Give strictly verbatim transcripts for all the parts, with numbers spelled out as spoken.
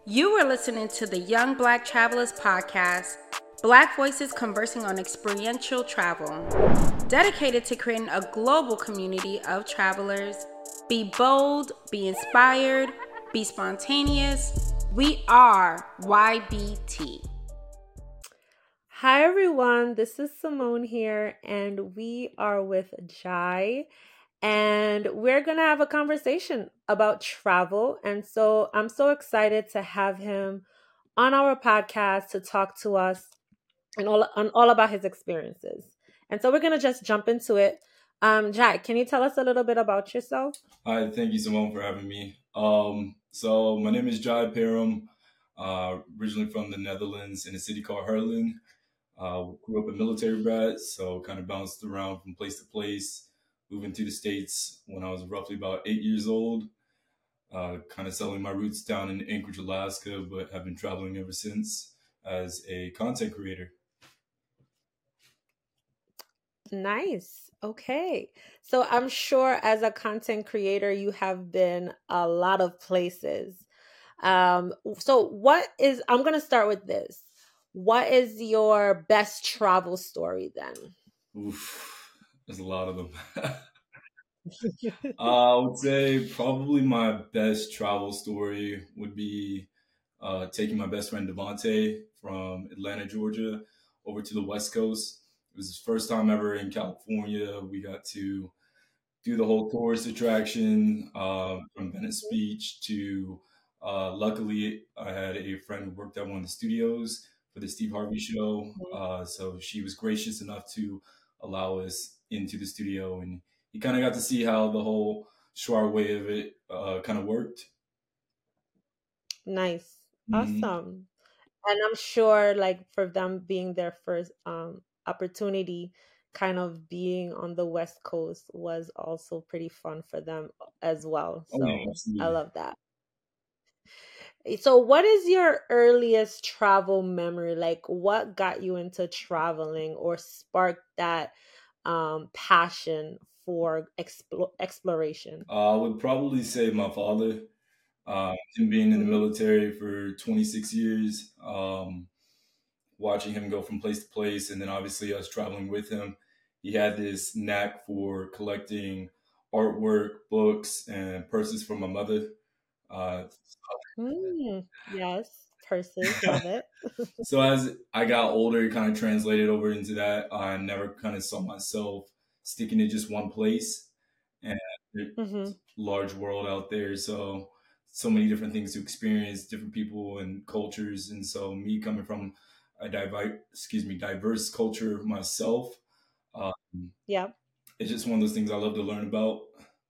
You are listening to the Young Black Travelers podcast, Black voices conversing on experiential travel, dedicated to creating a global community of travelers. Be bold, be inspired, be spontaneous. We are Y B T. Hi everyone, this is Simone here, and we are with Jai, and we're gonna have a conversation about travel. And so I'm so excited to have him on our podcast to talk to us and all on all about his experiences. And so we're gonna just jump into it. Um, Jai, can you tell us a little bit about yourself? Hi, thank you, Simone, for having me. Um, so my name is Jai Perum, uh, originally from the Netherlands in a city called Herling. Uh, grew up a military brat, so kind of bounced around from place to place, moving to the States when I was roughly about eight years old, uh, kind of settling my roots down in Anchorage, Alaska, but have been traveling ever since as a content creator. Nice. Okay. So I'm sure as a content creator, you have been a lot of places. Um, so what is, I'm going to start with this. What is your best travel story then? Oof, there's a lot of them. uh, I would say probably my best travel story would be uh, taking my best friend Devontae from Atlanta, Georgia, over to the West Coast. It was his first time ever in California. We got to do the whole tourist attraction uh, from Venice Beach to. Uh, luckily, I had a friend who worked at one of the studios for the Steve Harvey show, uh, so she was gracious enough to allow us into the studio, and you kind of got to see how the whole Schwar way of it uh, kind of worked. Nice. Mm-hmm. Awesome. And I'm sure like for them being their first um opportunity, kind of being on the West Coast was also pretty fun for them as well. Oh yeah, So I absolutely. love that. So what is your earliest travel memory? Like what got you into traveling or sparked that um passion for explo- exploration? Uh, I would probably say my father. Uh, him being in the Mm-hmm. military for twenty-six years, um, watching him go from place to place, and then obviously us traveling with him. He had this knack for collecting artwork, books, and purses from my mother. Uh, Mm, yes, purses, love it. so as I got older, it kind of translated over into that. I never kind of saw myself sticking to just one place, and there's Mm-hmm. a large world out there. So so many different things to experience, different people and cultures, and so me coming from a diverse, excuse me, diverse culture myself, um, Yeah. it's just one of those things I love to learn about.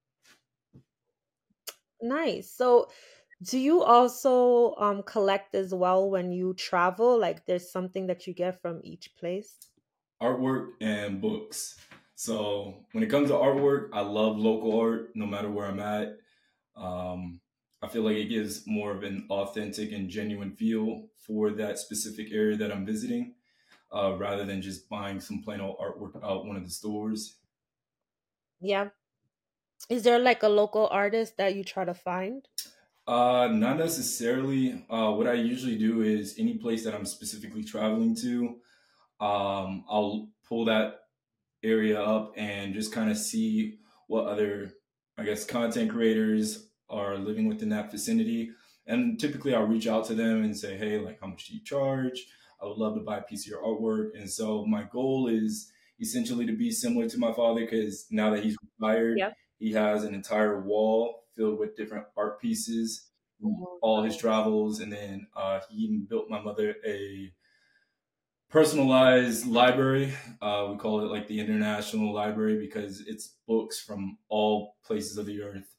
Nice. So, do you also um collect as well when you travel? Like there's something that you get from each place? Artwork and books. So when it comes to artwork, I love local art, no matter where I'm at. Um, I feel like it gives more of an authentic and genuine feel for that specific area that I'm visiting, uh, rather than just buying some plain old artwork out one of the stores. Yeah. Is there like a local artist that you try to find? Uh, not necessarily. Uh, what I usually do is any place that I'm specifically traveling to, um, I'll pull that area up and just kind of see what other, I guess, content creators are living within that vicinity. And typically I'll reach out to them and say, hey, like, how much do you charge? I would love to buy a piece of your artwork. And so my goal is essentially to be similar to my father because now that he's retired, Yep. he has an entire wall filled with different art pieces from Oh, all his nice. travels. And then uh, he even built my mother a personalized library. Uh, we call it like the international library because it's books from all places of the earth.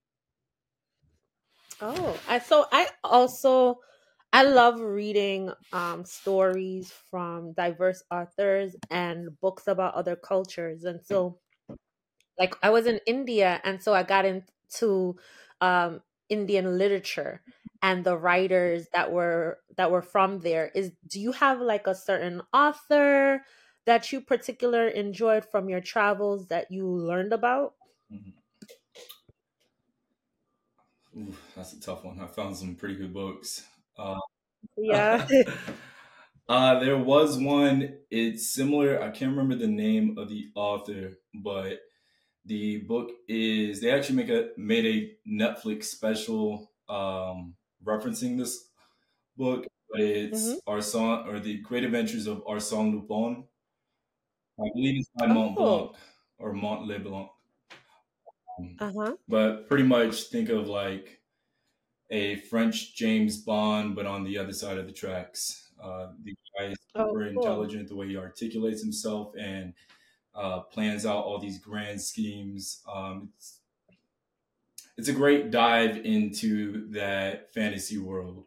Oh, I so I also I love reading um stories from diverse authors and books about other cultures. And so like I was in India and so I got into um Indian literature and the writers that were that were from there. Is do you have like a certain author that you particular enjoyed from your travels that you learned about? Mhm. Ooh, that's a tough one. I found some pretty good books. Uh, Yeah. uh, there was one. It's similar. I can't remember the name of the author, but the book is they actually make a made a Netflix special um, referencing this book. But Hmm. it's Arsène or the Great Adventures of Arsène Lupin. I believe it's by Mont Blanc Oh. or Mont LeBlanc. Um, Uh-huh. but pretty much think of like a French James Bond, but on the other side of the tracks. Uh, the guy is Oh, super cool. intelligent the way he articulates himself and uh, plans out all these grand schemes. Um, it's it's a great dive into that fantasy world.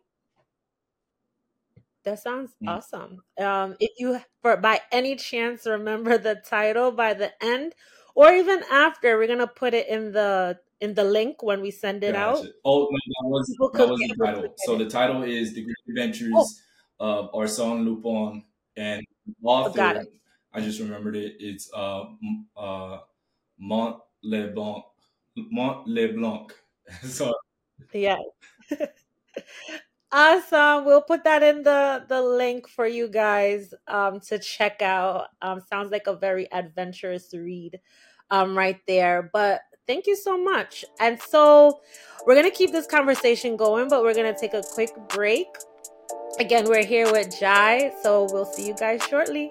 That sounds Mm. awesome. Um, if you, for by any chance, remember the title by the end, or even after, we're gonna put it in the in the link when we send it Gotcha. out. Oh no, that was People that could was be the able to title. get So it. the title is The Great Oh, Adventures of Arsène Lupin, and the got it. author, I just remembered it. It's uh, M- uh, Mont LeBlanc. Mont LeBlanc. So Yeah. Awesome. We'll put that in the the link for you guys um to check out. Um sounds like a very adventurous read um right there. But thank you so much. And so we're going to keep this conversation going, but we're going to take a quick break. Again, we're here with Jai, so we'll see you guys shortly.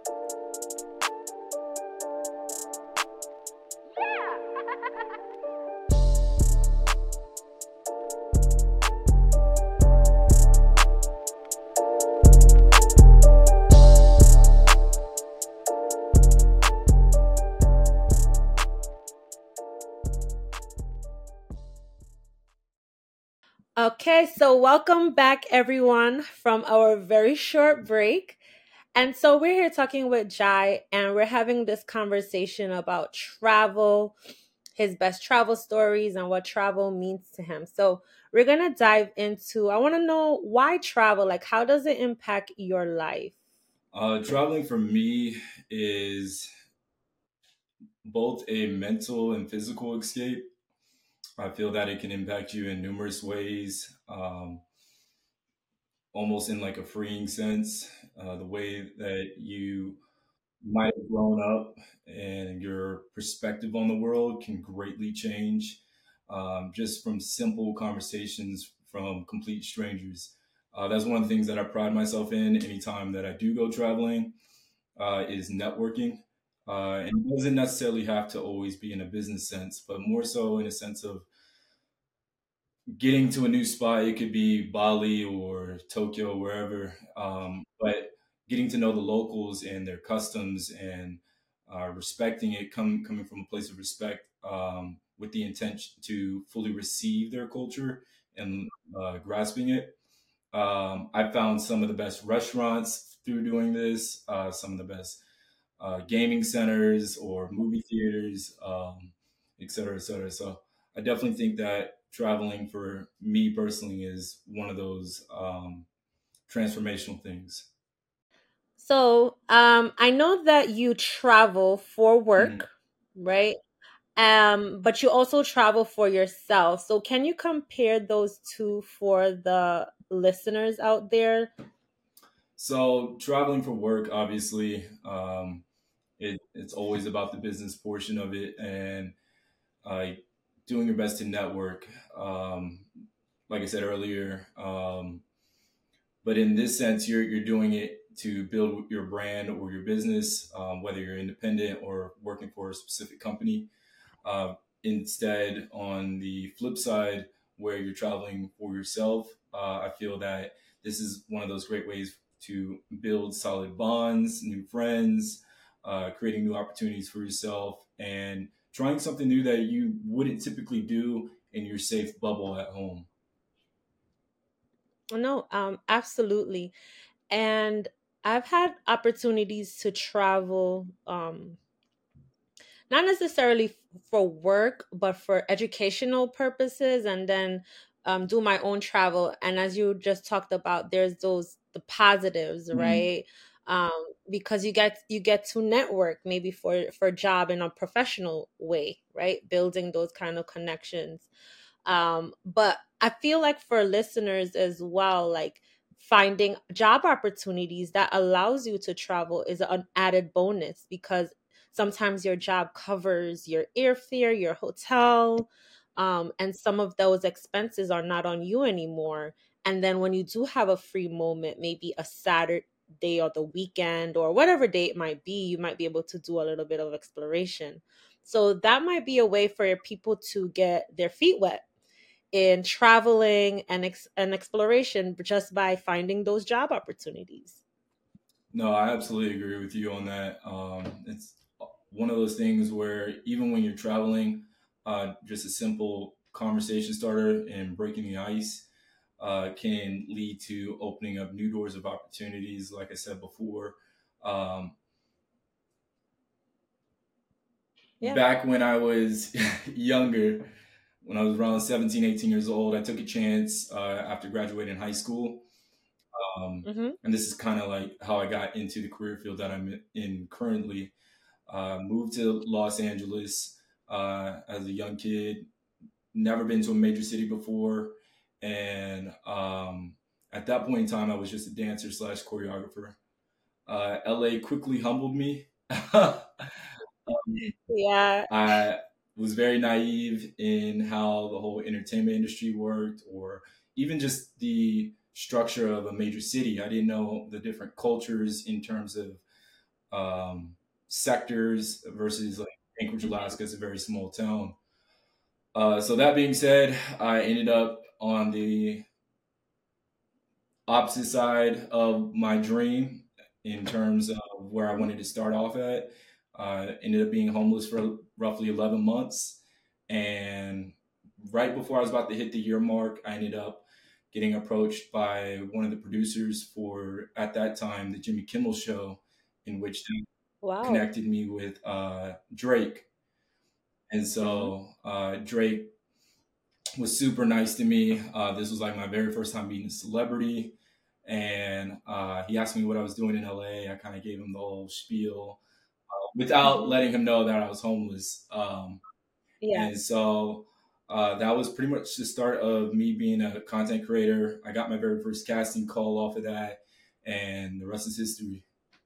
Okay, so welcome back everyone from our very short break. And so we're here talking with Jai, and we're having this conversation about travel, his best travel stories, and what travel means to him. So we're going to dive into, I want to know why travel? Like, how does it impact your life? uh, traveling for me is both a mental and physical escape. I feel that it can impact you in numerous ways, um, almost in like a freeing sense. Uh, the way that you might have grown up and your perspective on the world can greatly change um, just from simple conversations from complete strangers. Uh, that's one of the things that I pride myself in anytime that I do go traveling uh, is networking. Uh, and it doesn't necessarily have to always be in a business sense, but more so in a sense of getting to a new spot. It could be Bali or Tokyo, wherever. Um, but getting to know the locals and their customs and uh, respecting it, come coming from a place of respect, um, with the intention to fully receive their culture and uh, grasping it. Um, I found some of the best restaurants through doing this. Uh, some of the best uh, gaming centers or movie theaters, um, et cetera, et cetera. So I definitely think that traveling for me personally is one of those um, transformational things. So, um, I know that you travel for Mhm. work, right? Um, but you also travel for yourself. So can you compare those two for the listeners out there? So traveling for work, obviously, um, it, it's always about the business portion of it and uh, doing your best to network. Um, like I said earlier, um, but in this sense, you're you're doing it to build your brand or your business, um, whether you're independent or working for a specific company. Uh, Instead, on the flip side, where you're traveling for yourself, uh, I feel that this is one of those great ways to build solid bonds, new friends, uh, creating new opportunities for yourself, and trying something new that you wouldn't typically do in your safe bubble at home. No, um, absolutely. And I've had opportunities to travel, um, not necessarily f- for work, but for educational purposes, and then um, do my own travel. And as you just talked about, there's those the positives, Mhm. right? Um, because you get you get to network maybe for for a job in a professional way, right? Building those kind of connections. Um, but I feel like for listeners as well, like finding job opportunities that allows you to travel is an added bonus because sometimes your job covers your airfare, your hotel, um, and some of those expenses are not on you anymore. And then when you do have a free moment, maybe a Saturday or the weekend or whatever day it might be, you might be able to do a little bit of exploration. So that might be a way for people to get their feet wet in traveling and ex- and exploration just by finding those job opportunities. No, I absolutely agree with you on that. Um, it's one of those things where even when you're traveling, uh, just a simple conversation starter and breaking the ice uh, can lead to opening up new doors of opportunities. Like I said before, um, Yeah. back when I was younger, when I was around seventeen, eighteen years old, I took a chance uh, after graduating high school. Um, Mm-hmm. and this is kind of like how I got into the career field that I'm in currently. Uh, moved to Los Angeles uh, as a young kid, never been to a major city before. And um, at that point in time, I was just a dancer slash choreographer. Uh, L A quickly humbled me. um, Yeah. I was very naive in how the whole entertainment industry worked, or even just the structure of a major city. I didn't know the different cultures in terms of um, sectors versus like Anchorage, Alaska is a very small town. Uh, so that being said, I ended up on the opposite side of my dream in terms of where I wanted to start off at. Uh, ended up being homeless for roughly eleven months. And right before I was about to hit the year mark, I ended up getting approached by one of the producers for, at that time, the Jimmy Kimmel Show, in which they Wow. connected me with uh, Drake. And Mm-hmm. so uh, Drake was super nice to me. Uh, this was like my very first time meeting a celebrity. And uh, he asked me what I was doing in L A. I kind of gave him the whole spiel uh, without Mm-hmm. letting him know that I was homeless. Um, Yeah. and so uh, that was pretty much the start of me being a content creator. I got my very first casting call off of that, and the rest is history.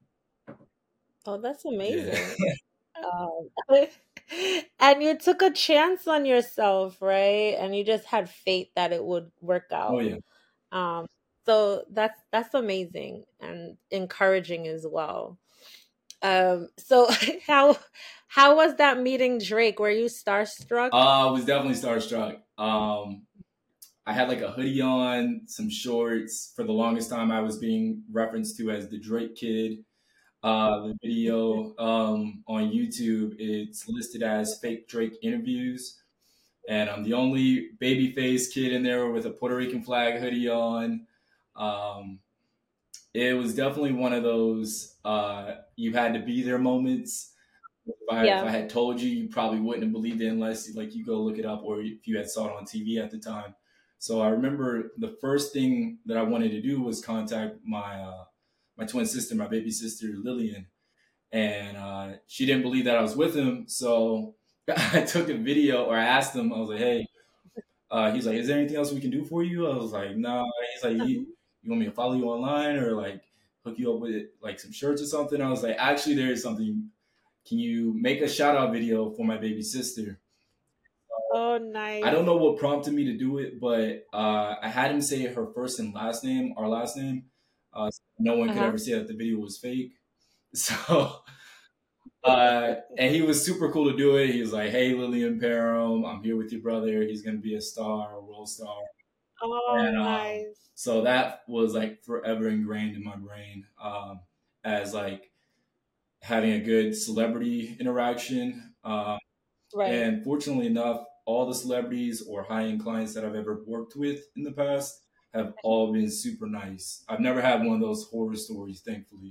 Oh, that's Yeah. amazing. Um, and you took a chance on yourself, right? And you just had faith that it would work Oh, out. yeah. Um, so that's that's amazing and encouraging as well. Um, so how how was that meeting Drake? Were you starstruck? Uh, I was definitely starstruck. Um, I had like a hoodie on, some shorts. For the longest time, I was being referenced to as the Drake Kid. Uh, the video um, on YouTube, it's listed as fake Drake interviews, and I'm the only babyface kid in there with a Puerto Rican flag hoodie on. Um, it was definitely one of those uh, you had to be there moments. If I, if Yeah. I had told you, you probably wouldn't have believed it unless like you go look it up or if you had saw it on T V at the time. So I remember the first thing that I wanted to do was contact my uh, my twin sister, my baby sister Lillian, and uh, she didn't believe that I was with him. So I took a video, or I asked him. I was like, "Hey," uh, he's like, "Is there anything else we can do for you?" I was like, "No." Nah. He's like, you, Uh-huh. "You want me to follow you online or like hook you up with like some shirts or something?" I was like, "Actually, there is something. Can you make a shout out video for my baby sister?" Oh, I don't nice. know what prompted me to do it, but uh, I had him say her first and last name, our last name. Uh, so no one could Uh-huh. ever say that the video was fake. So Uh, and he was super cool to do it. He was like, "Hey, Lillian Parham, I'm here with your brother. He's gonna be a star, a world star." Oh, And um, nice. so that was like forever ingrained in my brain um, as like having a good celebrity interaction. Um, Right. and fortunately enough, all the celebrities or high end clients that I've ever worked with in the past have all been super nice. I've never had one of those horror stories, thankfully.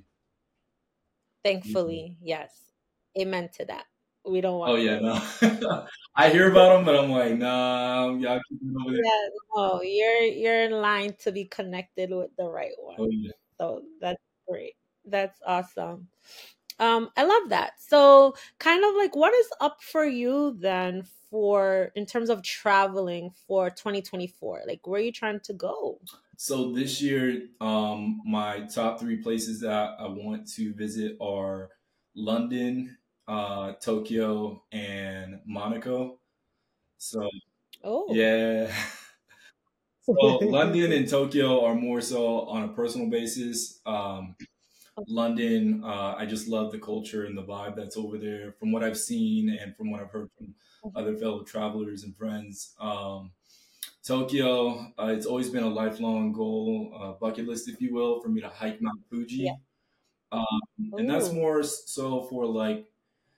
Yeah. Thankfully, yes. Amen to that. We don't Oh want yeah, those. no. I hear about them, but I'm like, nah, y'all keep it over there. Yeah, no, you're you're in line to be connected with the right Oh one. yeah. So that's great. That's awesome. Um, I love that. So kind of like what is up for you then for in terms of traveling for twenty twenty-four? Like, where are you trying to go? So this year, um, my top three places that I want to visit are London, uh, Tokyo, and Monaco. So Oh. yeah. So London and Tokyo are more so on a personal basis. Um, London, uh, I just love the culture and the vibe that's over there from what I've seen and from what I've heard from other fellow travelers and friends. Um, Tokyo, uh, it's always been a lifelong goal, uh, bucket list, if you will, for me to hike Mount Yeah. Fuji. Um, and that's Oh. more so for like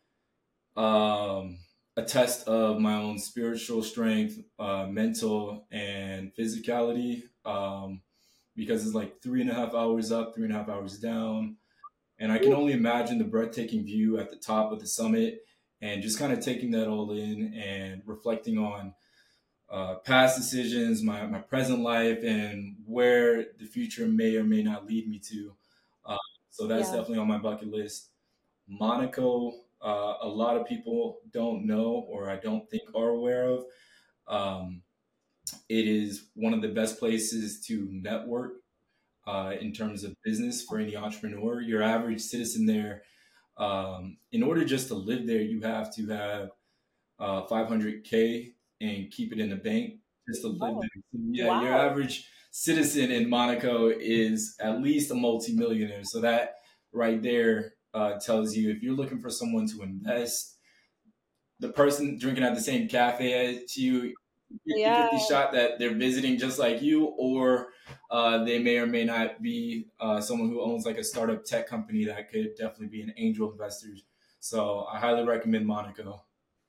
um, a test of my own spiritual strength, uh, mental, and physicality. Um, because it's like three and a half hours up, three and a half hours down. And I can Oof. only imagine the breathtaking view at the top of the summit and just kind of taking that all in and reflecting on uh, past decisions, my, my present life, and where the future may or may not lead me to. Uh, so that's Yeah. definitely on my bucket list. Monaco, uh, a lot of people don't know or I don't think are aware of. Um, it is one of the best places to network uh, in terms of business for any entrepreneur. Your average citizen there, um, in order just to live there, you have to have uh, five hundred K and keep it in the bank just to live Oh, there. So, yeah, your wow. average citizen in Monaco is at least a multimillionaire. So that right there uh, tells you if you're looking for someone to invest, the person drinking at the same cafe as you, Yeah. fifty-fifty shot that they're visiting just like you, or uh, they may or may not be uh, someone who owns like a startup tech company that could definitely be an angel investor. So I highly recommend Monaco.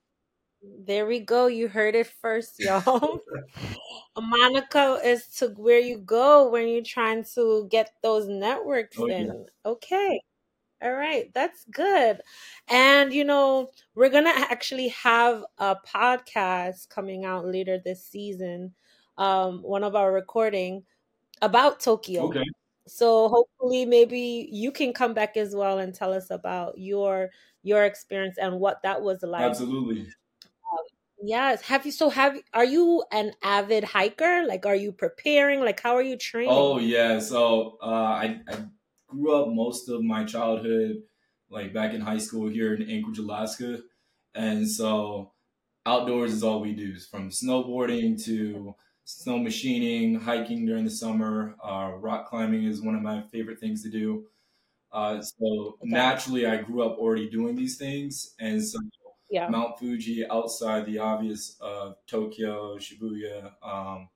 There we go. You heard it first, y'all. Monaco is to where you go when you're trying to get those networks Oh yeah. in. Okay. All right. That's good. And, you know, we're going to actually have a podcast coming out later this season, um, one of our recording about Tokyo. Okay. So hopefully maybe you can come back as well and tell us about your your experience and what that was like. Absolutely. Yes. Have you, so have, are you an avid hiker? Like, are you preparing? Like, how are you Oh training? yeah. So uh, I, I grew up most of my childhood like back in high school here in Anchorage, Alaska, and so outdoors is all we do, from snowboarding to snow machining, hiking during the summer. Uh, rock climbing is one of my favorite things to do. Uh, so Got it. naturally, I grew up already doing these things, and so Yeah. Mount Fuji, outside the obvious of Tokyo, Shibuya, um,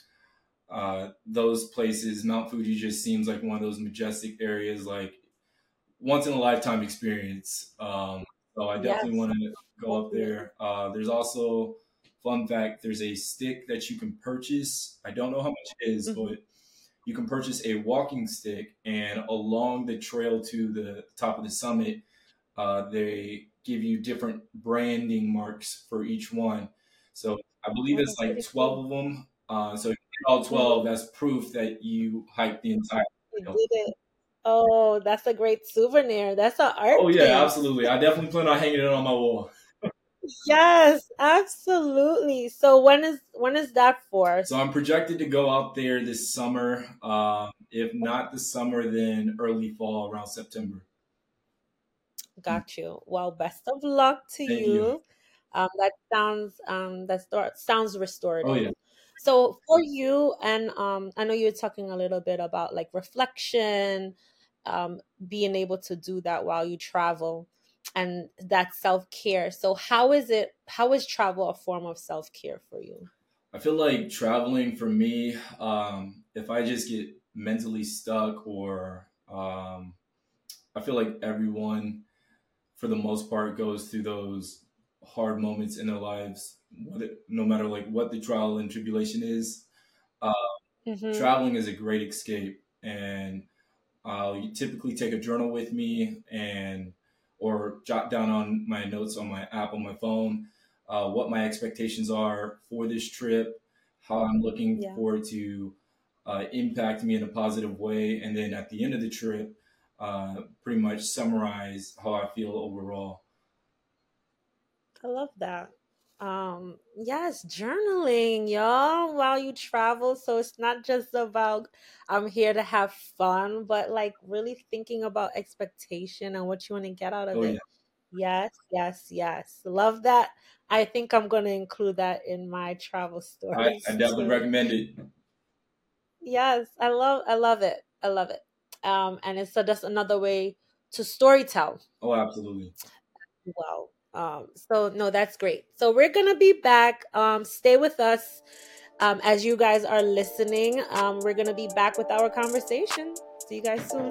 uh, those places, Mount Fuji just seems like one of those majestic areas, like once in a lifetime experience. Um, so I definitely Yes. want to go up Definitely. there. Uh, there's also, fun fact, there's a stick that you can purchase. I don't know how much it is, Mhm. but you can purchase a walking stick, and along the trail to the top of the summit, uh, they give you different branding marks for each one. So I believe Oh, it's that's like pretty cool. twelve of them. Uh, so if you get all twelve, Mhm. that's proof that you hiked the entire You trail. did it. Oh, that's a great souvenir. That's an Oh art yeah, piece. absolutely. I definitely plan on hanging it on my wall. Yes, absolutely. So when is when is that for? So I'm projected to go out there this summer. Uh, if not this summer, then early fall around September. Got you. Well, best of luck to Thank you. you. Um, that sounds um that start, sounds Oh yeah. restorative. So for you, and um, I know you were talking a little bit about like reflection, um, being able to do that while you travel, and that self care. So how is it? How is travel a form of self care for you? I feel like traveling for me, um, if I just get mentally stuck or um, I feel like everyone, for the most part, goes through those hard moments in their lives, whether, no matter like what the trial and tribulation is. Uh, Mm-hmm. Traveling is a great escape, and I'll typically take a journal with me and or jot down on my notes on my app on my phone uh, what my expectations are for this trip, how I'm looking Yeah, forward to uh, impact me in a positive way, and then at the end of the trip, uh, pretty much summarize how I feel overall. I love that. Um, yes, journaling, y'all, while you travel. So it's not just about I'm here to have fun, but like really thinking about expectation and what you want to get out of Oh yeah, it. Yes, yes, yes. Love that. I think I'm going to include that in my travel I, I stories definitely too. recommend it. Yes, I love I love it. I love it. Um, and it's so just another way to storytell. Oh, absolutely. Wow. Um, so no, that's great. So we're gonna be back. Um, stay with us um, as you guys are listening. Um, we're gonna be back with our conversation. See you guys soon.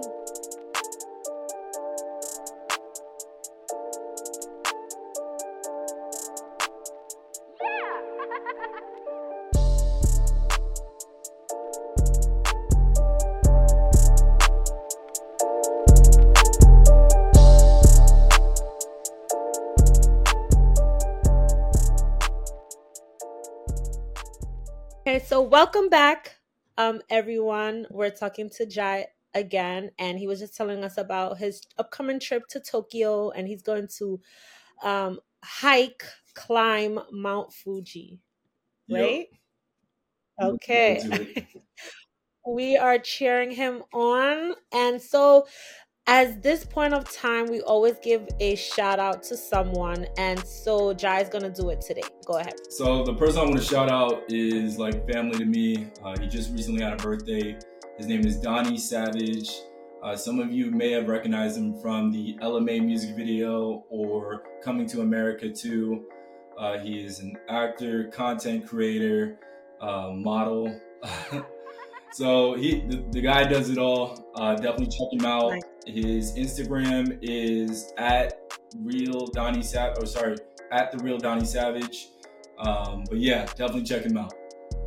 Okay, so welcome back, um, everyone. We're talking to Jai again, and he was just telling us about his upcoming trip to Tokyo, and he's going to um, hike, climb Mount Fuji, Yep. right? Looking forward Okay. to it. We are cheering him on. And so, as this point of time, we always give a shout out to someone. And so, Jai's going to do it today. Go ahead. So the person I want to shout out is like family to me. Uh, he just recently had a birthday. His name is Donnie Savage. Uh, some of you may have recognized him from the L M A music video or Coming to America two. Uh, he is an actor, content creator, uh, model. So he, the, the guy does it all. Uh, definitely check him out. Nice. His Instagram is at real Donnie Savage. Oh, sorry, at the real Donnie Savage. Um, but yeah, definitely check him out.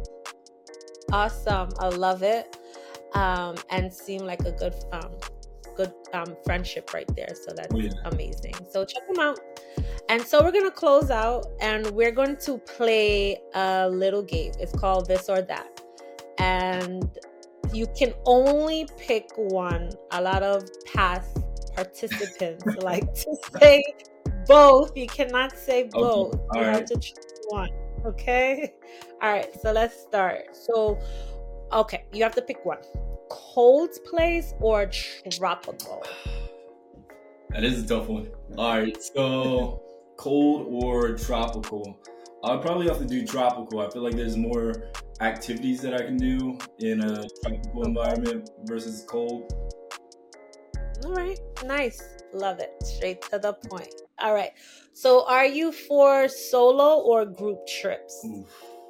Awesome. I love it. Um, and seem like a good, um, good um, friendship right there. So that's Oh, yeah. amazing. So check them out. And so we're going to close out and we're going to play a little game. It's called This or That. And you can only pick one. A lot of past participants like to say both. You cannot say both. Okay. You All have right. to choose one. Okay? All right. So let's start. So, okay. You have to pick one. Cold place or tropical? That is a tough one. All right. So cold or tropical? I'd probably have to do tropical. I feel like there's more activities that I can do in a tropical environment versus cold. All right. Nice. Love it. Straight to the point. All right. So are you for solo or group trips? Oof.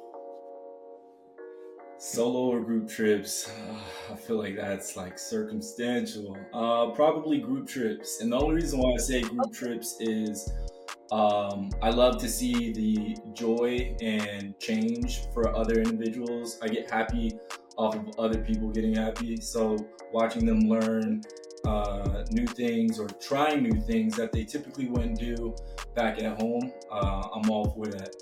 Solo or group trips? I feel like that's like circumstantial. Uh, probably group trips. And the only reason why I say group trips is um, I love to see the joy and change for other individuals. I get happy off of other people getting happy. So watching them learn uh, new things or trying new things that they typically wouldn't do back at home, uh, I'm all for that.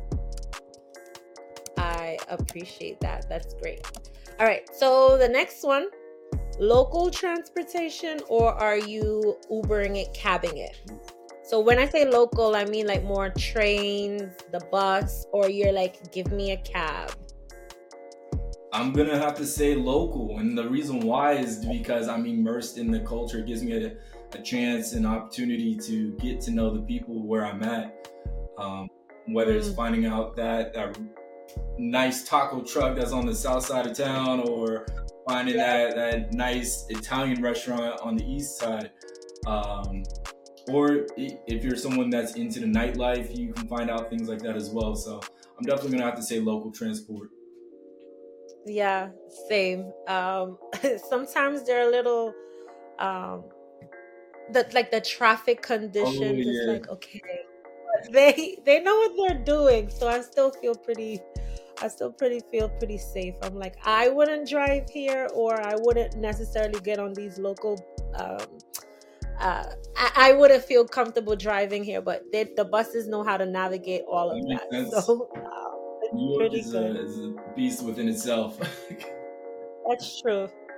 I appreciate that. That's great. All right. So the next one, local transportation or are you Ubering it, cabbing it? So when I say local, I mean like more trains, the bus, or you're like, give me a cab. I'm gonna have to say local, and the reason why is because I'm immersed in the culture. It gives me a, a chance and opportunity to get to know the people where I'm at. Um, whether it's Mm. finding out that, that nice taco truck that's on the south side of town, or finding Yeah. that, that nice Italian restaurant on the east side. Um, or i- if you're someone that's into the nightlife, you can find out things like that as well. So I'm definitely gonna have to say local transport. Yeah, same. Um, sometimes they're a little, um, the like the traffic Oh conditions. It's yeah. like okay, but they they know what they're doing, so I still feel pretty. I still pretty feel pretty safe. I'm like I wouldn't drive here, or I wouldn't necessarily get on these local. Um, uh, I, I wouldn't feel comfortable driving here, but they, the buses know how to navigate all of That makes that, sense. so uh, it's New York pretty is good. a, is a beast within itself. That's true.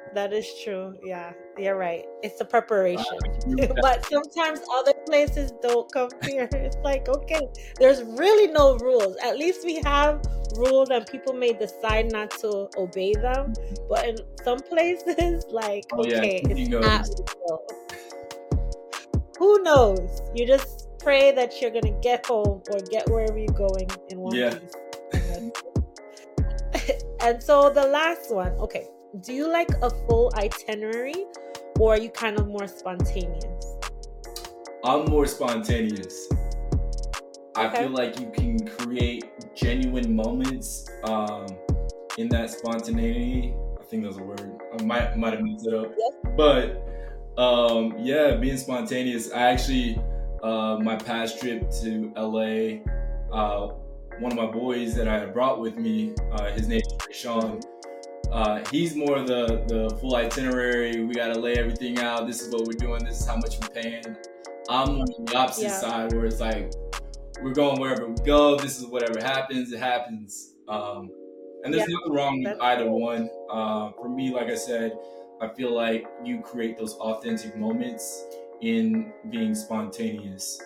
That is true. Yeah, you're right. It's the preparation. Uh, But sometimes other places don't compare. It's like, okay, there's really no rules. At least we have rules and people may decide not to obey them. But in some places, like, oh yeah, okay, you it's go. at will. Who knows? You just pray that you're going to get home or get wherever you're going in one Yeah. piece. And that's it. And so the last one, okay. Do you like a full itinerary or are you kind of more spontaneous? I'm more spontaneous. I Okay. feel like you can create genuine moments um, in that spontaneity. I think that's a word. I might might have messed it up. Yes. But um, yeah, being spontaneous. I actually, uh, my past trip to L A, uh, one of my boys that I had brought with me, uh, his name is Sean. Uh, he's more the the full itinerary. We gotta lay everything out. This is what we're doing. This is how much we're paying. I'm on the opposite Yeah. side where it's like we're going wherever we go. This is whatever happens, it happens. Um, and there's Yeah, nothing wrong with that's either cool. one. Uh, for me, like I said, I feel like you create those authentic moments in being spontaneous.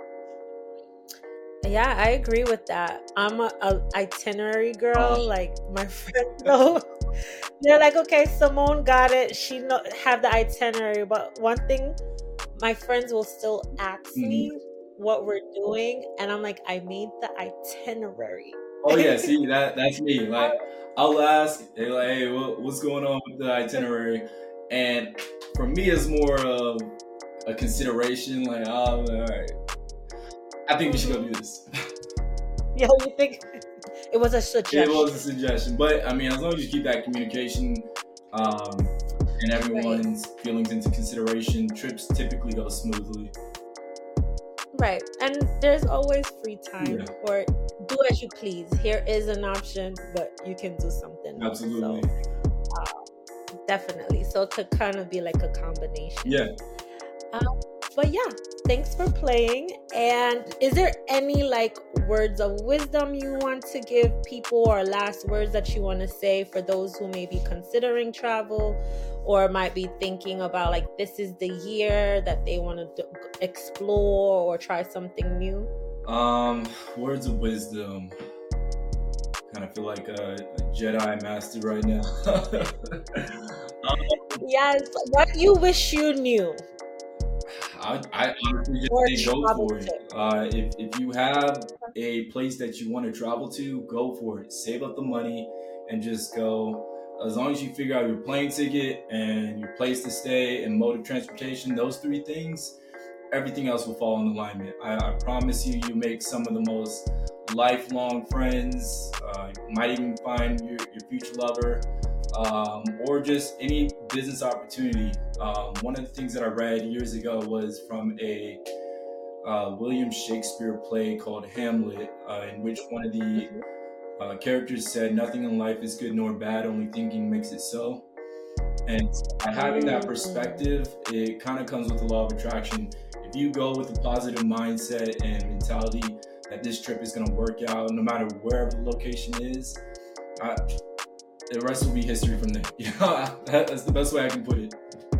Yeah, I agree with that. I'm a, a itinerary girl. Oh. Like my friends know, they're like, okay, Simone got it. She know have the itinerary. But one thing, my friends will still ask me what we're doing, and I'm like, I made the itinerary. Oh yeah, see that that's me. Like I'll ask, hey, like, hey, what, what's going on with the itinerary? And for me, it's more of a consideration. Like, oh, all right, I think we should go do this. Yeah, you think it was a suggestion? It was a suggestion, but I mean, as long as you keep that communication um, and everyone's right. feelings into consideration, trips typically go smoothly. Right, and there's always free time, Yeah. or do as you please. Here is an option, but you can do something else. Absolutely. So, uh, definitely. So it could kind of be like a combination. Yeah. Um, but yeah, thanks for playing. And is there any like words of wisdom you want to give people, or last words that you want to say for those who may be considering travel or might be thinking about like this is the year that they want to do, explore or try something new? Um, words of wisdom. Kind of feel like a, a Jedi master right now. um, yes, what you wish you knew. I, I honestly just say go for it. Uh, if, if you have a place that you want to travel to, go for it. Save up the money and just go. As long as you figure out your plane ticket and your place to stay and mode of transportation, those three things, everything else will fall in alignment. I, I promise you, you make some of the most lifelong friends. Uh, you might even find your, your future lover. Um, or just any business opportunity. Um, one of the things that I read years ago was from a uh, William Shakespeare play called Hamlet, uh, in which one of the uh, characters said, "Nothing in life is good nor bad, only thinking makes it so." And by having that perspective, it kind of comes with the law of attraction. If you go with a positive mindset and mentality that this trip is going to work out, no matter wherever the location is, I, the rest will be history from there. Yeah, that's the best way I can put it.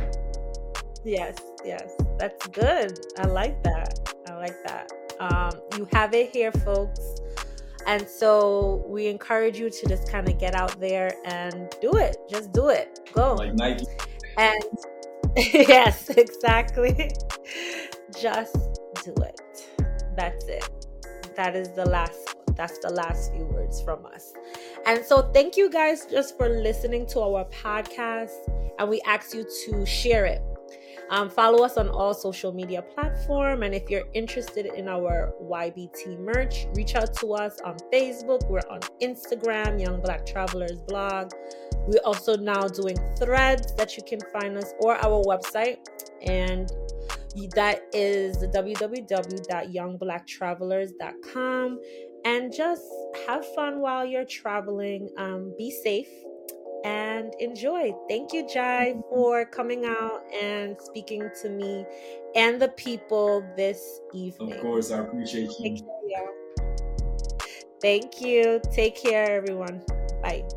Yes, yes, that's good. I like that. I like that. Um, you have it here, folks. And so we encourage you to just kind of get out there and do it. Just do it. Go. Like Nike. And yes, exactly. Just do it. That's it. That is the last That's the last few words from us. And so thank you guys just for listening to our podcast. And we ask you to share it. Um, follow us on all social media platforms. And if you're interested in our Y B T merch, reach out to us on Facebook. We're on Instagram, Young Black Travelers blog. We're also now doing threads that you can find us, or our website. And that is w w w dot young black travelers dot com. And just have fun while you're traveling. Um, be safe and enjoy. Thank you, Jai, for coming out and speaking to me and the people this evening. Of course, I appreciate you. Take care, y'all. Thank you. Take care, everyone. Bye.